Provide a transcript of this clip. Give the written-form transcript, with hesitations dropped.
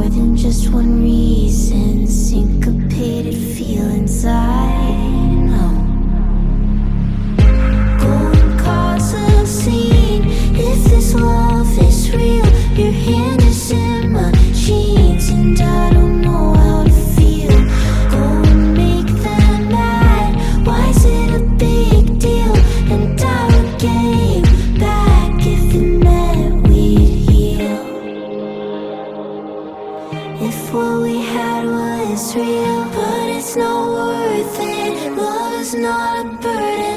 more than just one reason. Syncopated feelings I know. Go and cause a scene. If this love is real, your hand is in my jeans, and I don't know how to feel. Go and make them mad. Why is it a big deal? And I would get you back if it meant we'd heal. If what we had was real, but it's not worth it. Love is not a burden.